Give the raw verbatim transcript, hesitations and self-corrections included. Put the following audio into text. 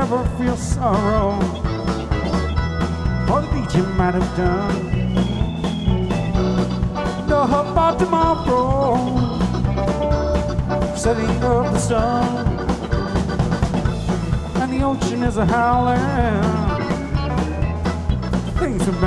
never feel sorrow for the deed you might have done. No hope about tomorrow, setting of the sun, and the ocean is a howling. Things are